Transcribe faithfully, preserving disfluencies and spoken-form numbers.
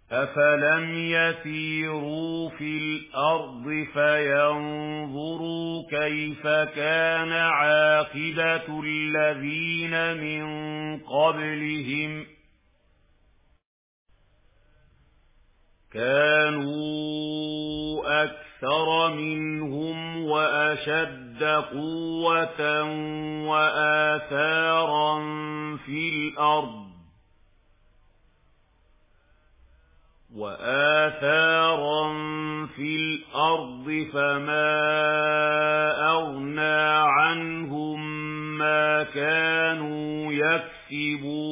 أفلم يسيروا في الأرض فينظروا كيف كان عاقبة الذين من قبلهم كانوا أكثر منهم وأشد قوة وآثارا في الأرض وآثارا في الأرض فما أغنى عنهم ما كانوا يكسبون